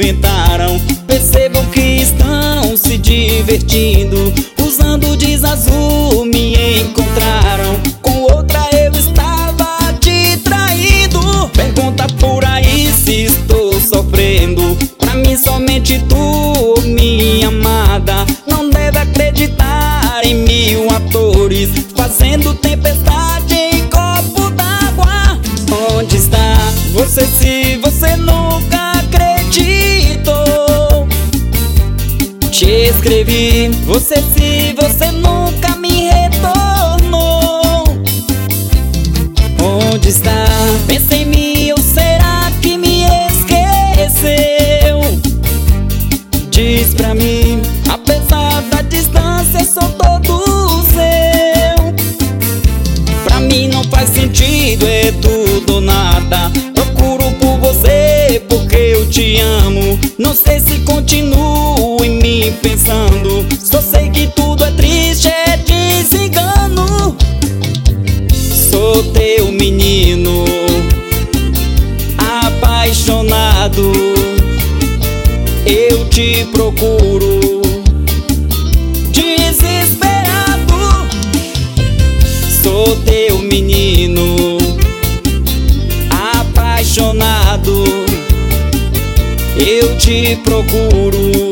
inventaram. Percebo que estão se divertindo. Usando diz azul me encontraram. Com outra eu estava te traindo. Pergunta por aí se estou sofrendo. Pra mim somente tu, minha amada. Não deve acreditar em 1000 atores fazendo tempestade em copo d'água. Onde está você se você nunca acreditou? Te escrevi, você se você nunca me retornou. Onde está? Pensa em mim ou será que me esqueceu? Diz pra mim, apesar da distância sou todo seu. Pra mim não faz sentido, é tudo ou nada. Procuro por você porque eu te amo. Não sei se continuo em mim pensando. Só sei que tudo é triste, é desengano. Sou teu menino apaixonado. Eu te procuro desesperado. Sou teu menino apaixonado. Eu te procuro